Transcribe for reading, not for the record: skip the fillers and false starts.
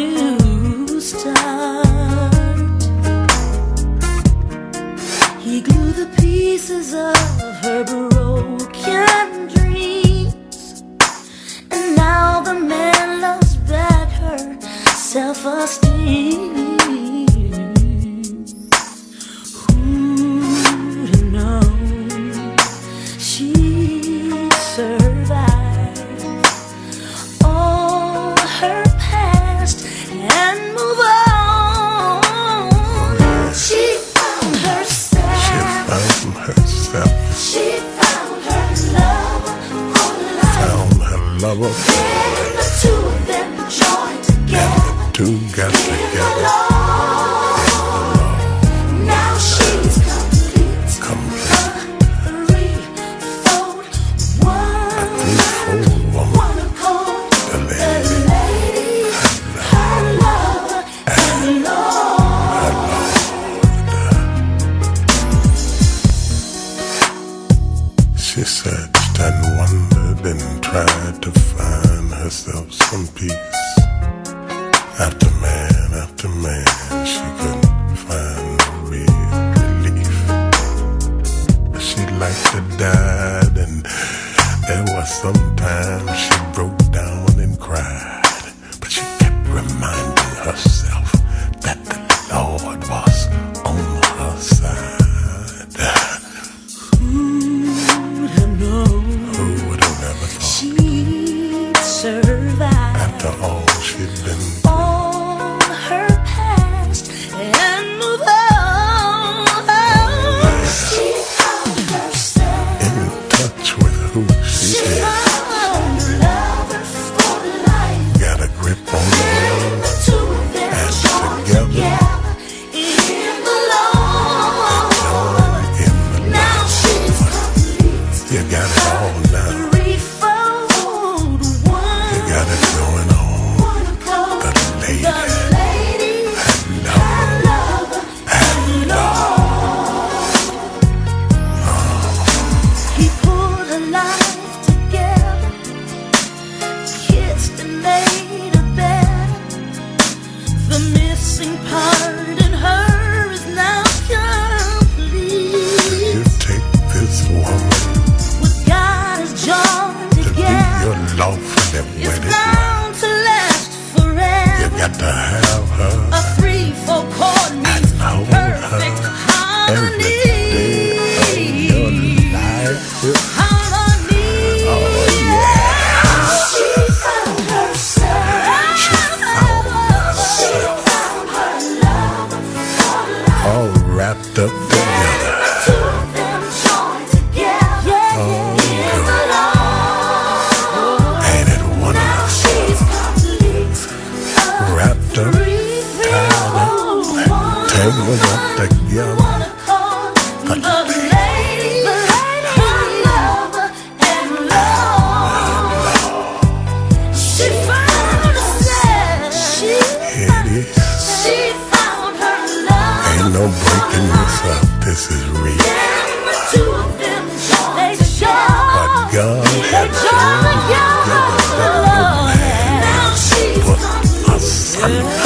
new start. He glued the pieces of her broken dreams, and now the man loves back her self-esteem. Who'd have known she'd survive all her past and move on? She found herself. She found her love for life. Found her lover for And the two of them joined together. two got together. Now she's complete. A threefold Woman, one accord. the The lady, lady, her lover, and Lord. she searched and wondered and tried to find herself some peace. After man, she couldn't find no real relief. She liked to die, and there was sometimes she broke down and cried. But she kept reminding herself that the Lord was on her side. Who'd have known Who would have never thought? she'd survive After all she'd been all her past and move on? She found herself. in touch with who she She is. found a lover for life. Got a grip on the world The two of them and joined together in the Lord. in the Now she's complete. You got it all now. Threefold You got it going on. one accord. The lady, The lady, love, her lover, and Lord. He pulled her life together, kissed and made her better. The missing part in her is now complete. you take this woman What God has joined to be together your lawfully is wedded wife. bound to last You forever. got to have her A threefold chord means hold perfect her harmony. every day of your life. Harmony. Oh yeah. She found herself. She found herself Found her love for life. all wrapped up together. Two of them joined together in the Lord. Ain't it Now wonderful? she's complete. Wrapped up, tangled up together. One accord. The lady, her lover, and Lord. She found herself. Here it is. She found her love. Ain't no breaking this up. This is real. And the two of them joined together. What God had Joined joined together. together, that no man Now she's put complete. asunder.